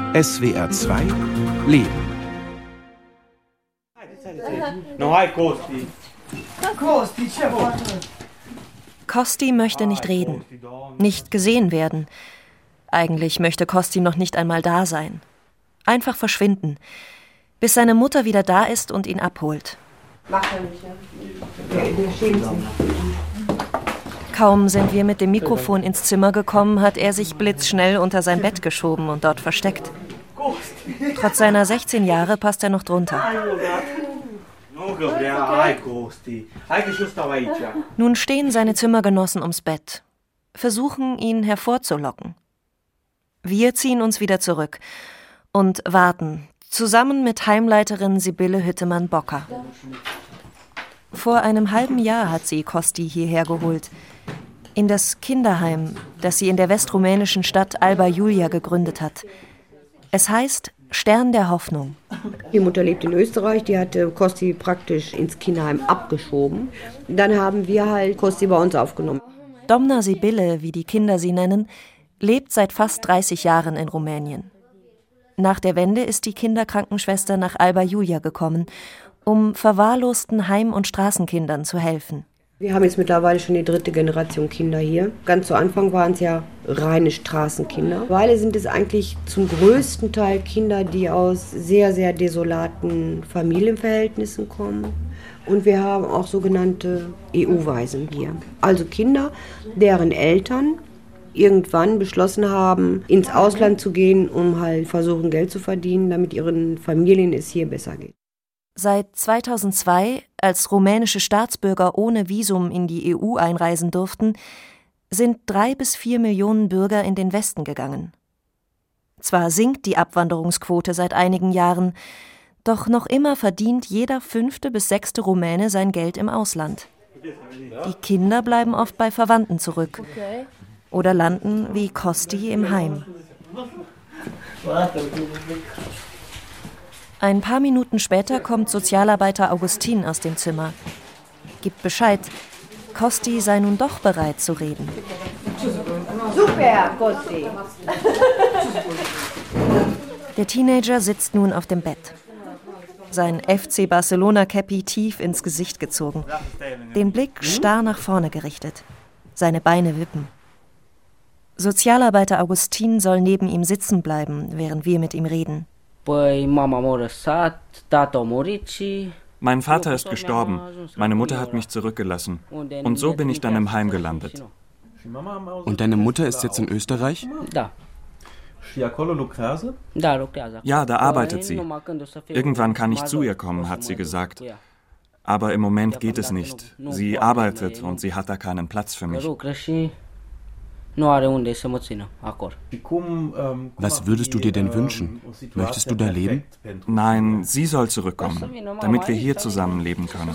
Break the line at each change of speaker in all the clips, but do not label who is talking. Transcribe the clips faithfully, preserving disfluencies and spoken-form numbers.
S W R zwei Leben.
Kosti möchte nicht reden, nicht gesehen werden. Eigentlich möchte Kosti noch nicht einmal da sein. Einfach verschwinden, bis seine Mutter wieder da ist und ihn abholt. Kaum sind wir mit dem Mikrofon ins Zimmer gekommen, hat er sich blitzschnell unter sein Bett geschoben und dort versteckt. Trotz seiner sechzehn Jahre passt er noch drunter. Nun stehen seine Zimmergenossen ums Bett, versuchen, ihn hervorzulocken. Wir ziehen uns wieder zurück und warten, zusammen mit Heimleiterin Sibylle Hüttemann-Bocker. Vor einem halben Jahr hat sie Kosti hierher geholt, in das Kinderheim, das sie in der westrumänischen Stadt Alba Iulia gegründet hat. Es heißt Stern der Hoffnung.
Die Mutter lebt in Österreich, die hatte Kosti praktisch ins Kinderheim abgeschoben. Dann haben wir halt Kosti bei uns aufgenommen.
Domna Sibylle, wie die Kinder sie nennen, lebt seit fast dreißig Jahren in Rumänien. Nach der Wende ist die Kinderkrankenschwester nach Alba Iulia gekommen, um verwahrlosten Heim- und Straßenkindern zu helfen.
Wir haben jetzt mittlerweile schon die dritte Generation Kinder hier. Ganz zu Anfang waren es ja reine Straßenkinder. Mittlerweile sind es eigentlich zum größten Teil Kinder, die aus sehr, sehr desolaten Familienverhältnissen kommen. Und wir haben auch sogenannte E U-Waisen hier. Also Kinder, deren Eltern irgendwann beschlossen haben, ins Ausland zu gehen, um halt versuchen, Geld zu verdienen, damit ihren Familien es hier besser geht.
Seit zweitausendzwei, als rumänische Staatsbürger ohne Visum in die E U einreisen durften, sind drei bis vier Millionen Bürger in den Westen gegangen. Zwar sinkt die Abwanderungsquote seit einigen Jahren, doch noch immer verdient jeder fünfte bis sechste Rumäne sein Geld im Ausland. Die Kinder bleiben oft bei Verwandten zurück oder landen wie Kosti im Heim. Ein paar Minuten später kommt Sozialarbeiter Augustin aus dem Zimmer. Gibt Bescheid, Kosti sei nun doch bereit zu reden.
Super, Kosti!
Der Teenager sitzt nun auf dem Bett. Sein F C Barcelona-Käppi tief ins Gesicht gezogen. Den Blick starr nach vorne gerichtet. Seine Beine wippen. Sozialarbeiter Augustin soll neben ihm sitzen bleiben, während wir mit ihm reden.
Mein Vater ist gestorben, meine Mutter hat mich zurückgelassen und so bin ich dann im Heim gelandet.
Und deine Mutter ist jetzt in Österreich?
Ja, da arbeitet sie. Irgendwann kann ich zu ihr kommen, hat sie gesagt. Aber im Moment geht es nicht. Sie arbeitet und sie hat da keinen Platz für mich.
Was würdest du dir denn wünschen? Möchtest du da leben?
Nein, sie soll zurückkommen, damit wir hier zusammenleben können.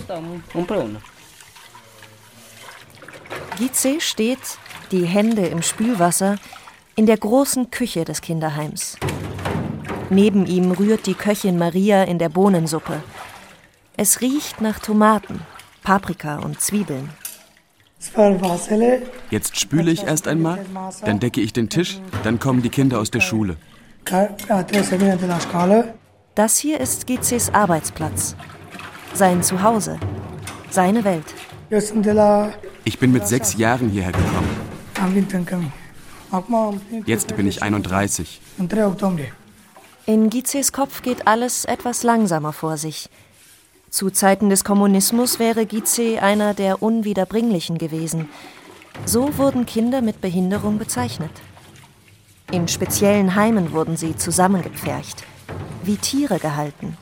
Gice steht, die Hände im Spülwasser, in der großen Küche des Kinderheims. Neben ihm rührt die Köchin Maria in der Bohnensuppe. Es riecht nach Tomaten, Paprika und Zwiebeln.
Jetzt spüle ich erst einmal, dann decke ich den Tisch, dann kommen die Kinder aus der Schule.
Das hier ist Gices Arbeitsplatz. Sein Zuhause. Seine Welt.
Ich bin mit sechs Jahren hierher gekommen. Jetzt bin ich einunddreißig.
In Gices Kopf geht alles etwas langsamer vor sich. Zu Zeiten des Kommunismus wäre Gice einer der Unwiederbringlichen gewesen. So wurden Kinder mit Behinderung bezeichnet. In speziellen Heimen wurden sie zusammengepfercht, wie Tiere gehalten.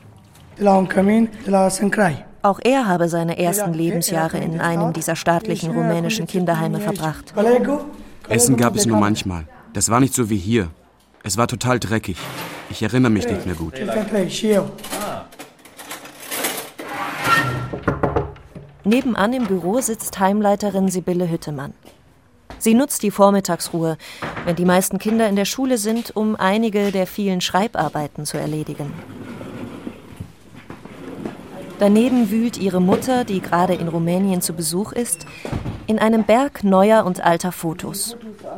Auch er habe seine ersten Lebensjahre in einem dieser staatlichen rumänischen Kinderheime verbracht.
Essen gab es nur manchmal. Das war nicht so wie hier. Es war total dreckig. Ich erinnere mich nicht mehr gut.
Nebenan im Büro sitzt Heimleiterin Sibylle Hüttemann. Sie nutzt die Vormittagsruhe, wenn die meisten Kinder in der Schule sind, um einige der vielen Schreibarbeiten zu erledigen. Daneben wühlt ihre Mutter, die gerade in Rumänien zu Besuch ist, In einem Berg neuer und alter Fotos.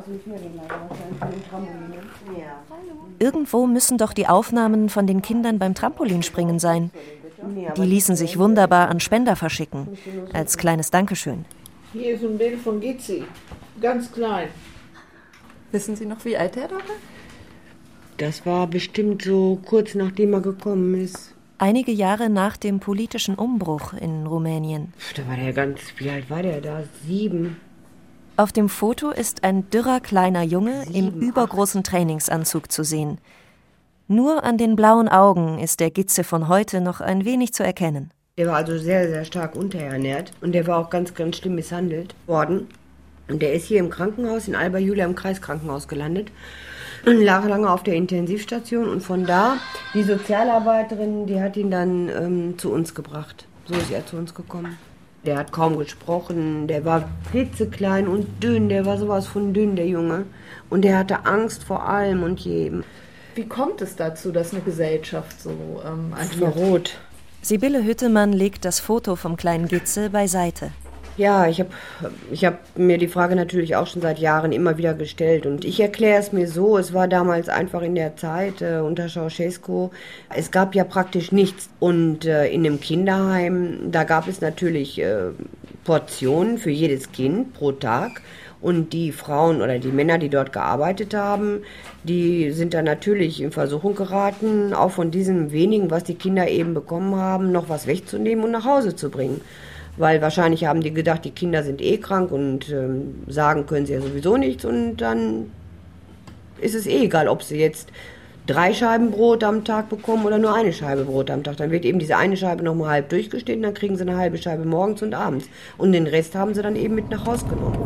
Irgendwo müssen doch die Aufnahmen von den Kindern beim Trampolinspringen sein. Die ließen sich wunderbar an Spender verschicken, als kleines Dankeschön.
Hier ist ein Bild von Gitzi, ganz klein.
Wissen Sie noch, wie alt er da war?
Das war bestimmt so kurz nachdem er gekommen ist.
Einige Jahre nach dem politischen Umbruch in Rumänien.
Da war der ganz, wie alt war der da? Sieben.
Auf dem Foto ist ein dürrer kleiner Junge Sieben, im übergroßen acht. Trainingsanzug zu sehen. Nur an den blauen Augen ist der Gitze von heute noch ein wenig zu erkennen.
Der war also sehr, sehr stark unterernährt und der war auch ganz, ganz schlimm misshandelt worden. Und der ist hier im Krankenhaus in Alba Iulia im Kreiskrankenhaus gelandet und lag lange auf der Intensivstation. Und von da, die Sozialarbeiterin, die hat ihn dann ähm, zu uns gebracht. So ist er zu uns gekommen. Der hat kaum gesprochen, der war klitzeklein und dünn, der war sowas von dünn, der Junge. Und der hatte Angst vor allem und jedem.
Wie kommt es dazu, dass eine Gesellschaft so ähm, agiert?
Verrot.
Sibylle Hüttemann legt das Foto vom kleinen Gitze beiseite.
Ja, ich habe ich hab mir die Frage natürlich auch schon seit Jahren immer wieder gestellt. Und ich erkläre es mir so, es war damals einfach in der Zeit äh, unter Ceausescu. Es gab ja praktisch nichts. Und äh, in einem Kinderheim, da gab es natürlich äh, Portionen für jedes Kind pro Tag. Und die Frauen oder die Männer, die dort gearbeitet haben, die sind dann natürlich in Versuchung geraten, auch von diesem wenigen, was die Kinder eben bekommen haben, noch was wegzunehmen und nach Hause zu bringen. Weil wahrscheinlich haben die gedacht, die Kinder sind eh krank und ähm, sagen können sie ja sowieso nichts. Und dann ist es eh egal, ob sie jetzt drei Scheiben Brot am Tag bekommen oder nur eine Scheibe Brot am Tag. Dann wird eben diese eine Scheibe nochmal halb durchgeschnitten, dann kriegen sie eine halbe Scheibe morgens und abends. Und den Rest haben sie dann eben mit nach Hause genommen.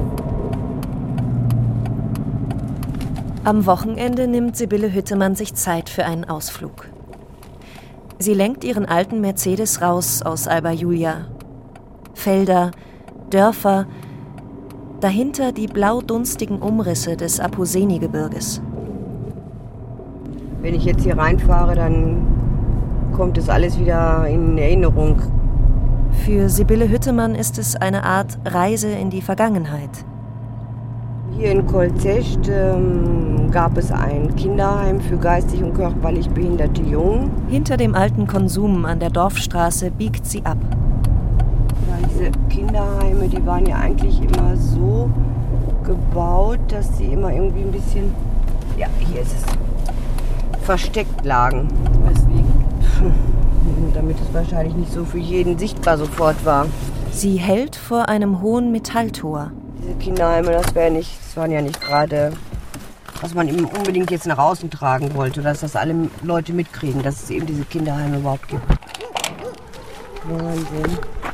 Am Wochenende nimmt Sibylle Hüttemann sich Zeit für einen Ausflug. Sie lenkt ihren alten Mercedes raus aus Alba Iulia. Felder, Dörfer, dahinter die blau-dunstigen Umrisse des Apuseni-Gebirges.
Wenn ich jetzt hier reinfahre, dann kommt es alles wieder in Erinnerung.
Für Sibylle Hüttemann ist es eine Art Reise in die Vergangenheit.
Hier in Colțești ähm, gab es ein Kinderheim für geistig und körperlich behinderte Jungen.
Hinter dem alten Konsum an der Dorfstraße biegt sie ab.
Ja, diese Kinderheime, die waren ja eigentlich immer so gebaut, dass sie immer irgendwie ein bisschen, ja, hier ist es, versteckt lagen.
Weswegen?
Damit es wahrscheinlich nicht so für jeden sichtbar sofort war.
Sie hält vor einem hohen Metalltor.
Diese Kinderheime, das wäre nicht, das waren ja nicht gerade, was man eben unbedingt jetzt nach außen tragen wollte, dass das alle Leute mitkriegen, dass es eben diese Kinderheime überhaupt gibt. Wahnsinn.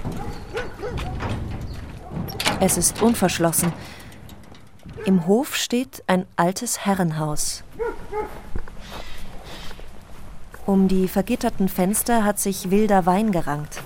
Es ist unverschlossen. Im Hof steht ein altes Herrenhaus. Um die vergitterten Fenster hat sich wilder Wein gerankt.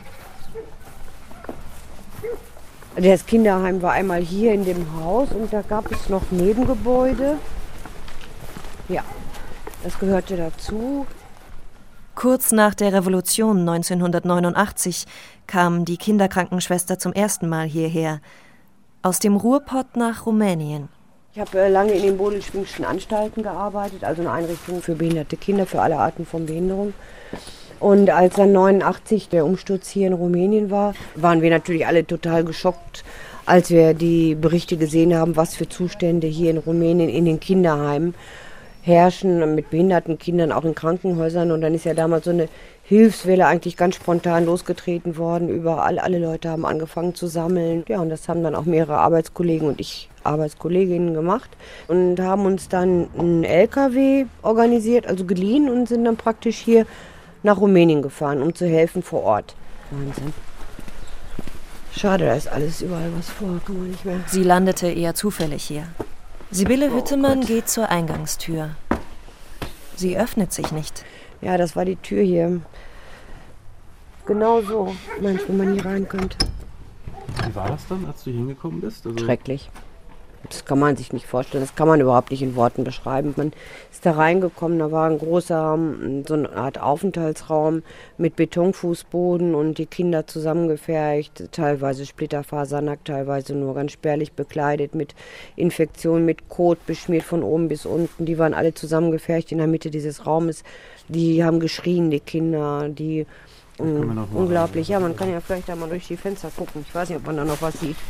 Das Kinderheim war einmal hier in dem Haus und da gab es noch Nebengebäude. Ja, das gehörte dazu.
Kurz nach der Revolution neunzehnhundertneunundachtzig kam die Kinderkrankenschwester zum ersten Mal hierher. Aus dem Ruhrpott nach Rumänien.
Ich habe äh, lange in den Bodelschwingschen Anstalten gearbeitet, also eine Einrichtung für behinderte Kinder, für alle Arten von Behinderung. Und als dann neunundachtzig der Umsturz hier in Rumänien war, waren wir natürlich alle total geschockt, als wir die Berichte gesehen haben, was für Zustände hier in Rumänien in den Kinderheimen herrschen, mit behinderten Kindern, auch in Krankenhäusern. Und dann ist ja damals so eine Hilfswelle eigentlich ganz spontan losgetreten worden. Überall, alle Leute haben angefangen zu sammeln. Ja, und das haben dann auch mehrere Arbeitskollegen und ich, Arbeitskolleginnen, gemacht. Und haben uns dann einen L K W organisiert, also geliehen und sind dann praktisch hier nach Rumänien gefahren, um zu helfen vor Ort. Wahnsinn. Schade, da ist alles überall was vor, kann man nicht mehr.
Sie landete eher zufällig hier. Sibylle
Oh
Hüttemann
Gott.
geht zur Eingangstür. Sie öffnet sich nicht.
Ja, das war die Tür hier. Genau so, meinst du, wenn man hier rein könnte.
Wie war das dann, als du hingekommen bist? Also
Schrecklich. Das kann man sich nicht vorstellen, das kann man überhaupt nicht in Worten beschreiben. Man ist da reingekommen, da war ein großer, so eine Art Aufenthaltsraum mit Betonfußboden und die Kinder zusammengefercht, teilweise splitterfasernackt, teilweise nur ganz spärlich bekleidet, mit Infektionen, mit Kot beschmiert von oben bis unten. Die waren alle zusammengefercht in der Mitte dieses Raumes. Die haben geschrien, die Kinder, die mh, unglaublich. Ja, man kann ja vielleicht da mal durch die Fenster gucken. Ich weiß nicht, ob man da noch was sieht.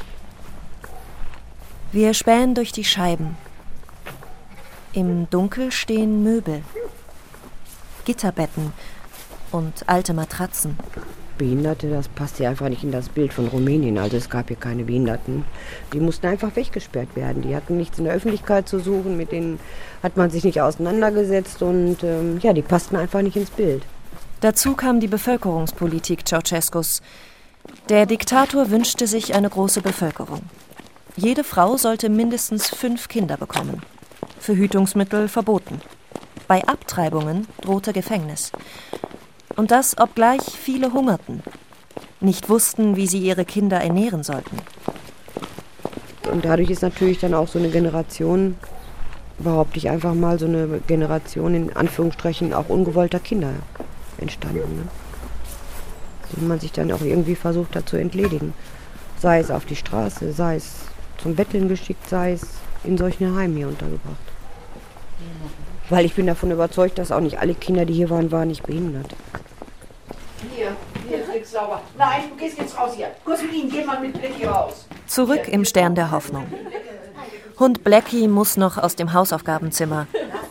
Wir spähen durch die Scheiben. Im Dunkel stehen Möbel, Gitterbetten und alte Matratzen.
Behinderte, das passt ja einfach nicht in das Bild von Rumänien. Also es gab hier keine Behinderten. Die mussten einfach weggesperrt werden. Die hatten nichts in der Öffentlichkeit zu suchen, mit denen hat man sich nicht auseinandergesetzt und ähm, ja, die passten einfach nicht ins Bild.
Dazu kam die Bevölkerungspolitik Ceausescus. Der Diktator wünschte sich eine große Bevölkerung. Jede Frau sollte mindestens fünf Kinder bekommen. Verhütungsmittel verboten. Bei Abtreibungen drohte Gefängnis. Und das, obgleich viele hungerten, nicht wussten, wie sie ihre Kinder ernähren sollten.
Und dadurch ist natürlich dann auch so eine Generation, behaupte ich einfach mal, so eine Generation in Anführungsstrichen auch ungewollter Kinder entstanden. Ne? Die man sich dann auch irgendwie versucht hat zu entledigen. Sei es auf die Straße, sei es zum Betteln geschickt, sei es in solchen Heimen hier untergebracht. Weil ich bin davon überzeugt, dass auch nicht alle Kinder, die hier waren, waren nicht behindert.
Hier, hier ist nichts sauber. Nein, du gehst jetzt raus hier. Kurz mit Ihnen, geh mal mit Blackie raus.
Zurück im Stern der Hoffnung. Hund Blackie muss noch aus dem Hausaufgabenzimmer.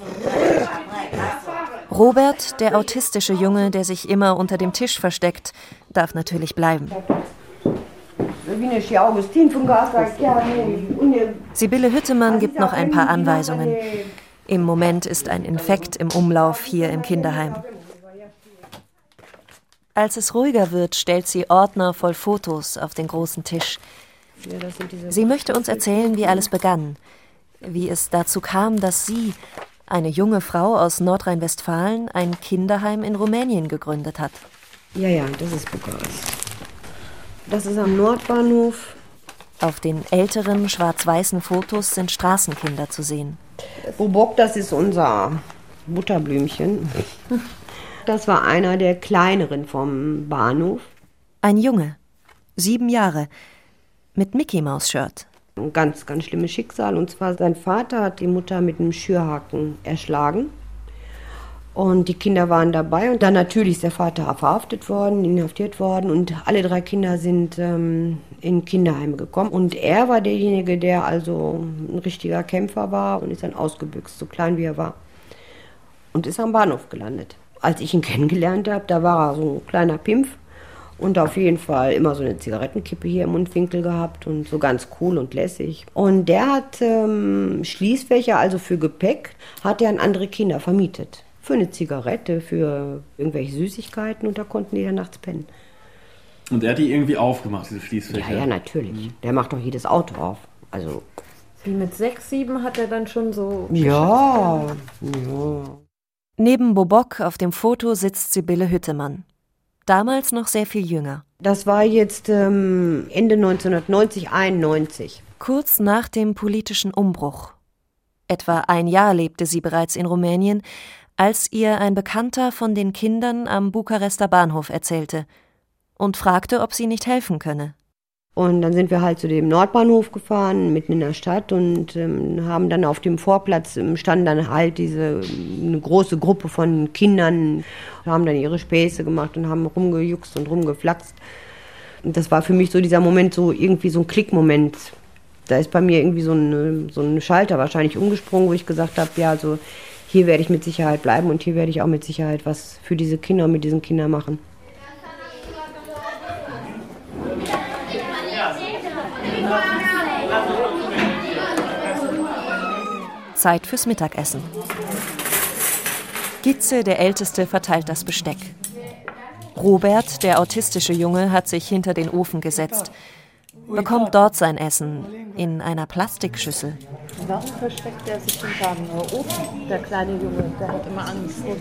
Robert, der autistische Junge, der sich immer unter dem Tisch versteckt, darf natürlich bleiben. Sibylle Hüttemann gibt noch ein paar Anweisungen. Im Moment ist ein Infekt im Umlauf hier im Kinderheim. Als es ruhiger wird, stellt sie Ordner voll Fotos auf den großen Tisch. Sie möchte uns erzählen, wie alles begann. Wie es dazu kam, dass sie, eine junge Frau aus Nordrhein-Westfalen, ein Kinderheim in Rumänien gegründet hat.
Ja, ja, das ist Bukarest. Das ist am Nordbahnhof.
Auf den älteren, schwarz-weißen Fotos sind Straßenkinder zu sehen.
Bobok, das ist unser Butterblümchen. Das war einer der kleineren vom Bahnhof.
Ein Junge, sieben Jahre, mit Mickey-Maus-Shirt.
Ein ganz, ganz schlimmes Schicksal. Und zwar, sein Vater hat die Mutter mit einem Schürhaken erschlagen. Und die Kinder waren dabei. Und dann natürlich ist der Vater verhaftet worden, inhaftiert worden. Und alle drei Kinder sind ähm, in Kinderheime gekommen. Und er war derjenige, der also ein richtiger Kämpfer war und ist dann ausgebüxt, so klein wie er war. Und ist am Bahnhof gelandet. Als ich ihn kennengelernt habe, da war er so ein kleiner Pimpf. Und auf jeden Fall immer so eine Zigarettenkippe hier im Mundwinkel gehabt und so ganz cool und lässig. Und der hat ähm, Schließfächer, also für Gepäck, hat er an andere Kinder vermietet. Für eine Zigarette, für irgendwelche Süßigkeiten und da konnten die dann nachts pennen.
Und er hat die irgendwie aufgemacht, diese Schließfächer?
Ja, ja, natürlich. Mhm. Der macht doch jedes Auto auf. Also.
Wie mit sechs, sieben hat er dann schon so...
Ja, ja.
Neben Bobok auf dem Foto sitzt Sibylle Hüttemann. Damals noch sehr viel jünger.
Das war jetzt ähm, Ende neunzehnhundertneunzig, einundneunzig.
Kurz nach dem politischen Umbruch. Etwa ein Jahr lebte sie bereits in Rumänien, als ihr ein Bekannter von den Kindern am Bukarester Bahnhof erzählte und fragte, ob sie nicht helfen könne.
Und dann sind wir halt zu dem Nordbahnhof gefahren, mitten in der Stadt, und ähm, haben dann auf dem Vorplatz, ähm, standen dann halt diese eine große Gruppe von Kindern, haben dann ihre Späße gemacht und haben rumgejuckst und rumgeflaxt. Und das war für mich so dieser Moment, so irgendwie so ein Klickmoment. Da ist bei mir irgendwie so ein so ein Schalter wahrscheinlich umgesprungen, wo ich gesagt habe, ja, also hier werde ich mit Sicherheit bleiben und hier werde ich auch mit Sicherheit was für diese Kinder und mit diesen Kindern machen.
Zeit fürs Mittagessen. Gitze, der Älteste, verteilt das Besteck. Robert, der autistische Junge, hat sich hinter den Ofen gesetzt, bekommt dort sein Essen in einer Plastikschüssel.
Warum versteckt er sich hinter dem Ofen? Der kleine Junge, der hat immer Angst vor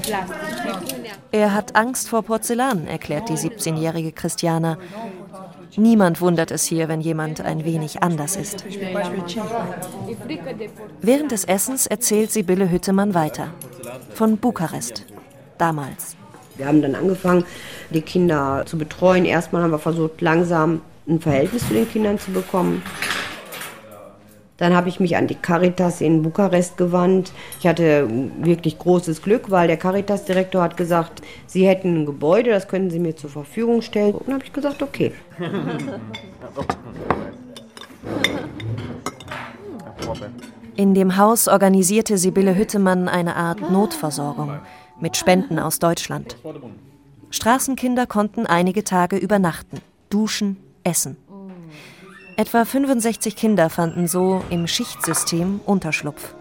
Porzellan.
Er hat Angst vor Porzellan, erklärt die siebzehnjährige Christiana. Niemand wundert es hier, wenn jemand ein wenig anders ist. Während des Essens erzählt Sibylle Hüttemann weiter. Von Bukarest. Damals.
Wir haben dann angefangen, die Kinder zu betreuen. Erstmal haben wir versucht, langsam ein Verhältnis zu den Kindern zu bekommen. Dann habe ich mich an die Caritas in Bukarest gewandt. Ich hatte wirklich großes Glück, weil der Caritas-Direktor hat gesagt, sie hätten ein Gebäude, das können sie mir zur Verfügung stellen. Und dann habe ich gesagt, okay.
In dem Haus organisierte Sibylle Hüttemann eine Art Notversorgung mit Spenden aus Deutschland. Straßenkinder konnten einige Tage übernachten, duschen, essen. Etwa fünfundsechzig Kinder fanden so im Schichtsystem Unterschlupf.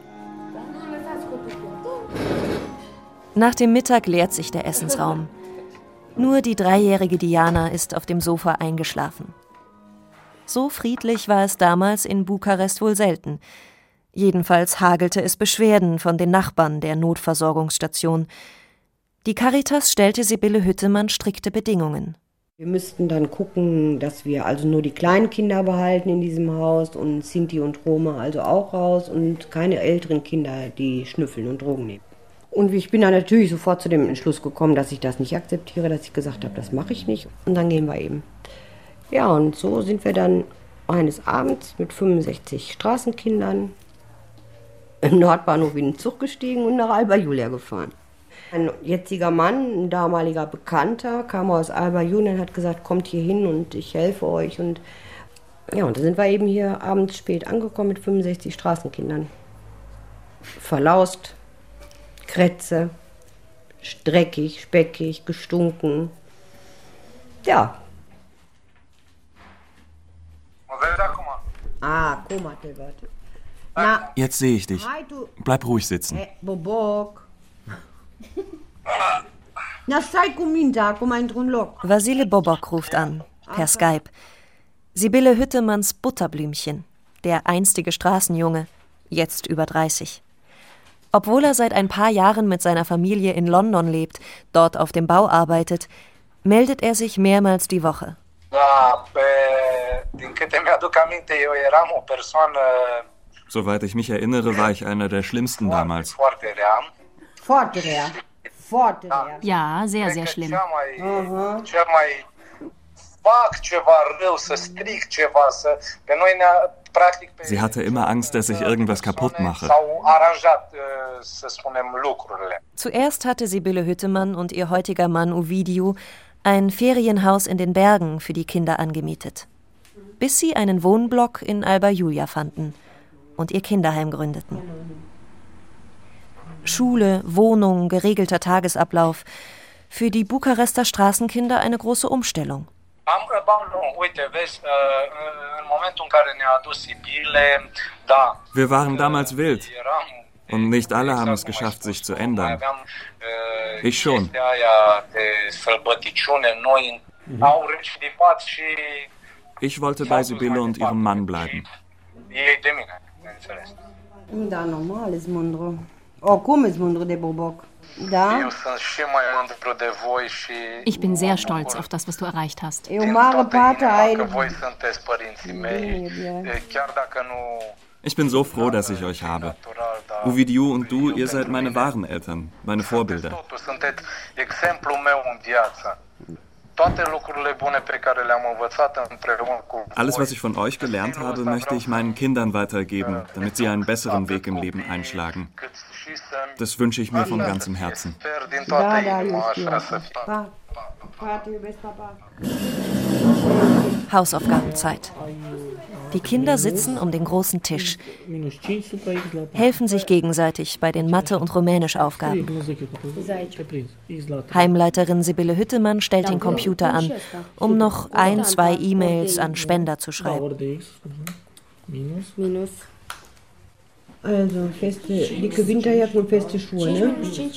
Nach dem Mittag leert sich der Essensraum. Nur die dreijährige Diana ist auf dem Sofa eingeschlafen. So friedlich war es damals in Bukarest wohl selten. Jedenfalls hagelte es Beschwerden von den Nachbarn der Notversorgungsstation. Die Caritas stellte Sibylle Hüttemann strikte Bedingungen.
Wir müssten dann gucken, dass wir also nur die kleinen Kinder behalten in diesem Haus und Sinti und Roma also auch raus und keine älteren Kinder, die schnüffeln und Drogen nehmen. Und ich bin dann natürlich sofort zu dem Entschluss gekommen, dass ich das nicht akzeptiere, dass ich gesagt habe, das mache ich nicht. Und dann gehen wir eben. Ja, und so sind wir dann eines Abends mit fünfundsechzig Straßenkindern im Nordbahnhof in den Zug gestiegen und nach Alba Iulia gefahren. Ein jetziger Mann, ein damaliger Bekannter, kam aus Alba Iulia und hat gesagt, kommt hier hin und ich helfe euch. Und ja, und da sind wir eben hier abends spät angekommen mit fünfundsechzig Straßenkindern. Verlaust, Krätze, dreckig, speckig, gestunken. Ja. Ah, Koma,
Na, jetzt sehe ich dich. Bleib ruhig sitzen.
Hey, Bobok. Na, stai cu mintea, cum ai într-un loc.
Vasile Bobok ruft an, per Skype. Sibylle Hüttemanns Butterblümchen, der einstige Straßenjunge, jetzt über dreißig. Obwohl er seit ein paar Jahren mit seiner Familie in London lebt, dort auf dem Bau arbeitet, meldet er sich mehrmals die Woche.
Soweit ich mich erinnere, war ich einer der Schlimmsten damals.
Ja, sehr, sehr schlimm.
Aha.
Sie hatte immer Angst, dass ich irgendwas kaputt mache.
Zuerst hatte Sibylle Hüttemann und ihr heutiger Mann Ovidiu ein Ferienhaus in den Bergen für die Kinder angemietet, bis sie einen Wohnblock in Alba Iulia fanden und ihr Kinderheim gründeten. Schule, Wohnung, geregelter Tagesablauf. Für die Bukarester Straßenkinder eine große Umstellung.
Wir waren damals wild. Und nicht alle haben es geschafft, sich zu ändern. Ich schon. Ich wollte bei Sibylle und ihrem Mann bleiben.
Da, normal ist Mundro. Oh, cum ist Mundro de Bobok? Da?
Ich bin sehr stolz auf das, was du erreicht hast.
Eu mare parte ai...
Ich bin so froh, dass ich euch habe. Ovidiu und du, ihr seid meine wahren Eltern, meine Vorbilder. Alles, was ich von euch gelernt habe, möchte ich meinen Kindern weitergeben, damit sie einen besseren Weg im Leben einschlagen. Das wünsche ich mir von ganzem Herzen.
Da, da, Pa, Pa, te iubesc, Papa.
Hausaufgabenzeit. Die Kinder sitzen um den großen Tisch, helfen sich gegenseitig bei den Mathe- und Rumänischaufgaben. Heimleiterin Sibylle Hüttemann stellt den Computer an, um noch ein, zwei E-Mails an Spender zu schreiben.
Minus. Also, feste, dicke Winterjacke und feste Schuhe, ne?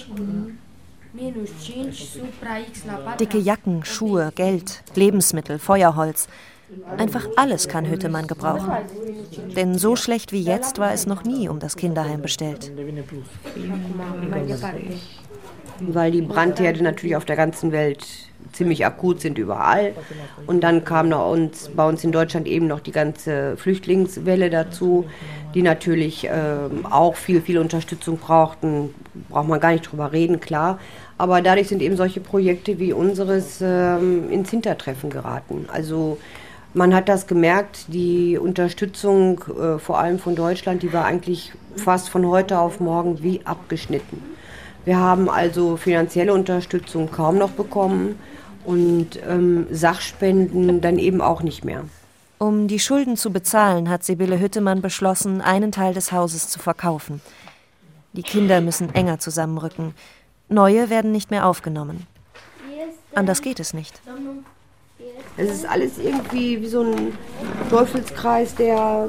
Dicke Jacken, Schuhe, Geld, Lebensmittel, Feuerholz. Einfach alles kann Hüttemann gebrauchen. Denn so schlecht wie jetzt war es noch nie um das Kinderheim bestellt.
weil die Brandherde natürlich auf der ganzen Welt ziemlich akut sind überall. Und dann kam noch uns, bei uns in Deutschland eben noch die ganze Flüchtlingswelle dazu, die natürlich äh, auch viel, viel Unterstützung brauchten. Braucht man gar nicht drüber reden, klar. Aber dadurch sind eben solche Projekte wie unseres äh, ins Hintertreffen geraten. Also man hat das gemerkt, die Unterstützung äh, vor allem von Deutschland, die war eigentlich fast von heute auf morgen wie abgeschnitten. Wir haben also finanzielle Unterstützung kaum noch bekommen und ähm, Sachspenden dann eben auch nicht mehr.
Um die Schulden zu bezahlen, hat Sibylle Hüttemann beschlossen, einen Teil des Hauses zu verkaufen. Die Kinder müssen enger zusammenrücken. Neue werden nicht mehr aufgenommen. Anders geht es nicht.
Es ist alles irgendwie wie so ein Teufelskreis, der...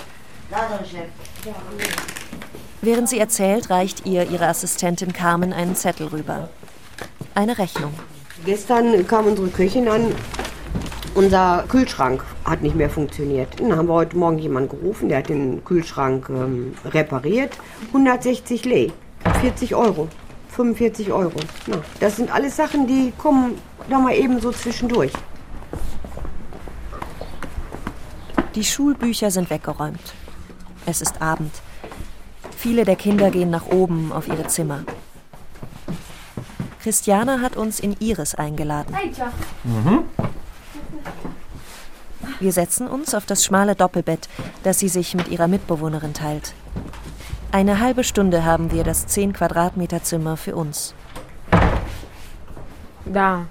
Während sie erzählt, reicht ihr ihre Assistentin Carmen einen Zettel rüber. Eine Rechnung.
Gestern kam unsere Köchin an, unser Kühlschrank hat nicht mehr funktioniert. Dann haben wir heute Morgen jemanden gerufen, der hat den Kühlschrank ähm, repariert. hundertsechzig Lei, vierzig Euro, fünfundvierzig Euro. Na, das sind alles Sachen, die kommen da mal eben so zwischendurch.
Die Schulbücher sind weggeräumt. Es ist Abend. Viele der Kinder gehen nach oben auf ihre Zimmer. Christiana hat uns in ihres eingeladen. Mhm. Wir setzen uns auf das schmale Doppelbett, das sie sich mit ihrer Mitbewohnerin teilt. Eine halbe Stunde haben wir das zehn Quadratmeter Zimmer für uns.
Da.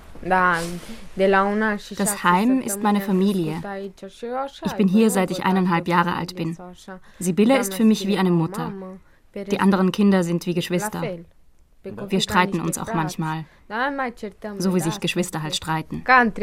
Das Heim ist meine Familie. Ich bin hier, seit ich eineinhalb Jahre alt bin. Sibylle ist für mich wie eine Mutter. Die anderen Kinder sind wie Geschwister. Wir streiten uns auch manchmal, so wie sich Geschwister halt streiten.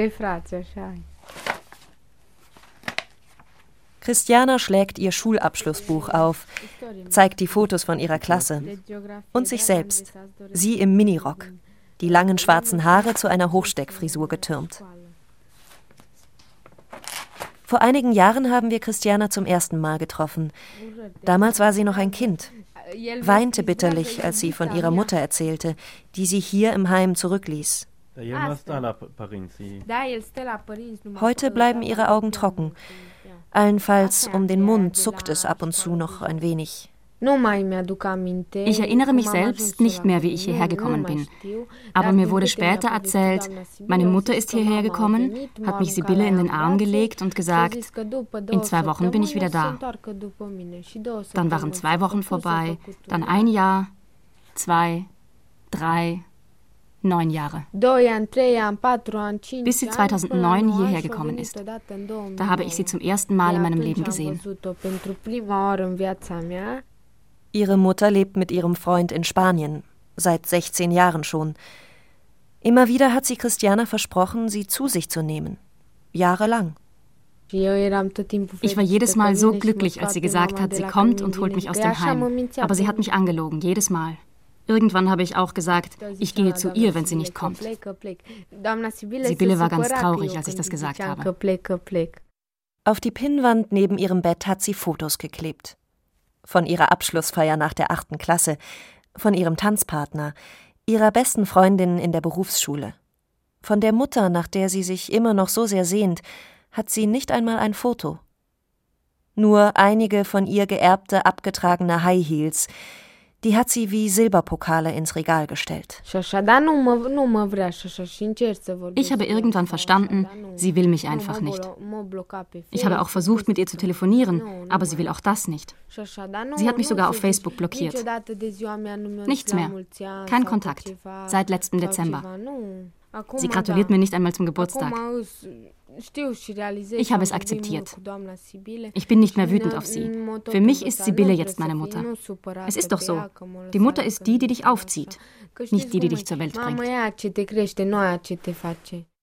Christiana schlägt ihr Schulabschlussbuch auf, zeigt die Fotos von ihrer Klasse und sich selbst, sie im Minirock. Die langen schwarzen Haare zu einer Hochsteckfrisur getürmt. Vor einigen Jahren haben wir Christiana zum ersten Mal getroffen. Damals war sie noch ein Kind, weinte bitterlich, als sie von ihrer Mutter erzählte, die sie hier im Heim zurückließ. Heute bleiben ihre Augen trocken. Allenfalls um den Mund zuckt es ab und zu noch ein wenig.
Ich erinnere mich selbst nicht mehr, wie ich hierher gekommen bin. Aber mir wurde später erzählt, meine Mutter ist hierher gekommen, hat mich Sibylle in den Arm gelegt und gesagt, in zwei Wochen bin ich wieder da. Dann waren zwei Wochen vorbei, dann ein Jahr, zwei, drei, neun Jahre. Bis sie zweitausendneun hierher gekommen ist. Da habe ich sie zum ersten Mal in meinem Leben gesehen.
Ihre Mutter lebt mit ihrem Freund in Spanien, seit sechzehn Jahren schon. Immer wieder hat sie Christiana versprochen, sie zu sich zu nehmen. Jahrelang.
Ich war jedes Mal so glücklich, als sie gesagt hat, sie kommt und holt mich aus dem Heim. Aber sie hat mich angelogen, jedes Mal. Irgendwann habe ich auch gesagt, ich gehe zu ihr, wenn sie nicht kommt. Sibylle war ganz traurig, als ich das gesagt habe.
Auf die Pinnwand neben ihrem Bett hat sie Fotos geklebt. Von ihrer Abschlussfeier nach der achten Klasse, von ihrem Tanzpartner, ihrer besten Freundin in der Berufsschule. Von der Mutter, nach der sie sich immer noch so sehr sehnt, hat sie nicht einmal ein Foto. Nur einige von ihr geerbte, abgetragene High Heels, die hat sie wie Silberpokale ins Regal gestellt.
Ich habe irgendwann verstanden, sie will mich einfach nicht. Ich habe auch versucht, mit ihr zu telefonieren, aber sie will auch das nicht. Sie hat mich sogar auf Facebook blockiert. Nichts mehr. Kein Kontakt. Seit letztem Dezember. Sie gratuliert mir nicht einmal zum Geburtstag. Ich habe es akzeptiert. Ich bin nicht mehr wütend auf sie. Für mich ist Sibylle jetzt meine Mutter. Es ist doch so. Die Mutter ist die, die dich aufzieht, nicht die, die dich zur Welt bringt.